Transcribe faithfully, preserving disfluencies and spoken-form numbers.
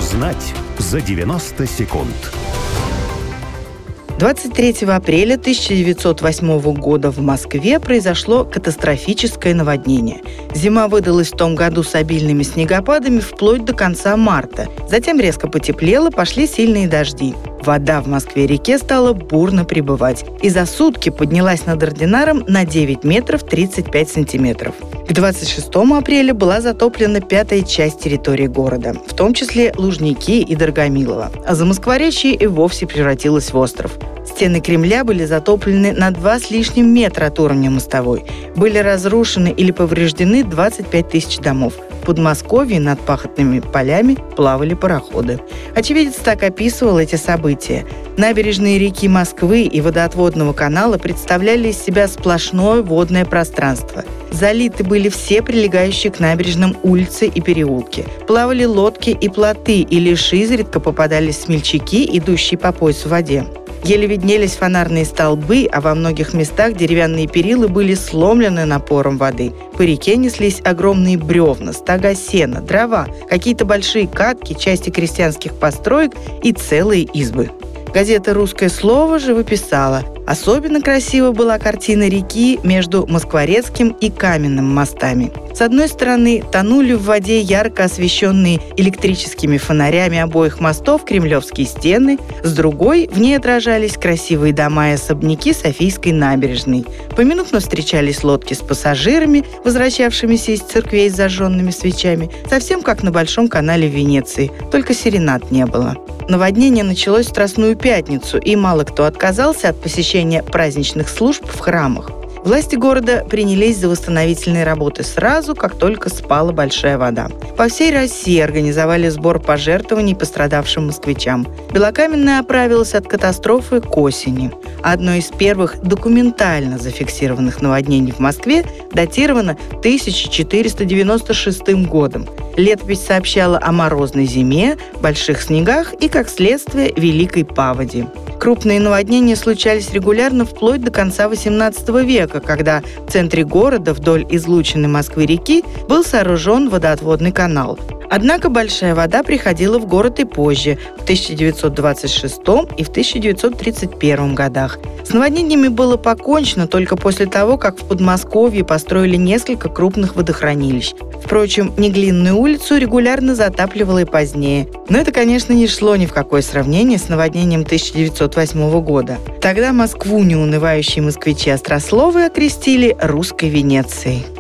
Узнать за девяносто секунд. двадцать третьего апреля тысяча девятьсот восьмого года в Москве произошло катастрофическое наводнение. Зима выдалась в том году с обильными снегопадами вплоть до конца марта. Затем резко потеплело, пошли сильные дожди. Вода в Москве-реке стала бурно прибывать и за сутки поднялась над Ординаром на девять метров тридцать пять сантиметров. К двадцать шестому апреля была затоплена пятая часть территории города, в том числе Лужники и Дорогомилово, а Замоскворечье и вовсе превратилось в остров. Стены Кремля были затоплены на два с лишним метра от уровня мостовой. Были разрушены или повреждены двадцать пять тысяч домов. В Подмосковье над пахотными полями плавали пароходы. Очевидец так описывал эти события. Набережные реки Москвы и водоотводного канала представляли из себя сплошное водное пространство. Залиты были все прилегающие к набережным улицы и переулки. Плавали лодки и плоты, и лишь изредка попадались смельчаки, идущие по пояс в воде. Еле виднелись фонарные столбы, а во многих местах деревянные перила были сломлены напором воды. По реке неслись огромные бревна, стога сена, дрова, какие-то большие катки, части крестьянских построек и целые избы. Газета «Русское слово» живописала. Особенно красива была картина реки между Москворецким и Каменным мостами. С одной стороны тонули в воде ярко освещенные электрическими фонарями обоих мостов кремлевские стены, с другой в ней отражались красивые дома и особняки Софийской набережной. Поминутно встречались лодки с пассажирами, возвращавшимися из церквей с зажженными свечами, совсем как на Большом канале в Венеции, только серенад не было. Наводнение началось в Страстную пятницу, и мало кто отказался от посещения праздничных служб в храмах. Власти города принялись за восстановительные работы сразу, как только спала большая вода. По всей России организовали сбор пожертвований пострадавшим москвичам. Белокаменная оправилась от катастрофы к осени. Одно из первых документально зафиксированных наводнений в Москве датировано тысяча четыреста девяносто шестым годом. Летопись сообщала о морозной зиме, больших снегах и, как следствие, великой паводи. Крупные наводнения случались регулярно вплоть до конца восемнадцатого века, когда в центре города вдоль излученной Москвы-реки был сооружен водоотводный канал. Однако большая вода приходила в город и позже, в тысяча девятьсот двадцать шестом и в тысяча девятьсот тридцать первом годах. С наводнениями было покончено только после того, как в Подмосковье построили несколько крупных водохранилищ. Впрочем, Неглинную улицу регулярно затапливало и позднее. Но это, конечно, не шло ни в какое сравнение с наводнением тысяча девятьсот восьмого года. Тогда Москву неунывающие москвичи-острословы окрестили «русской Венецией».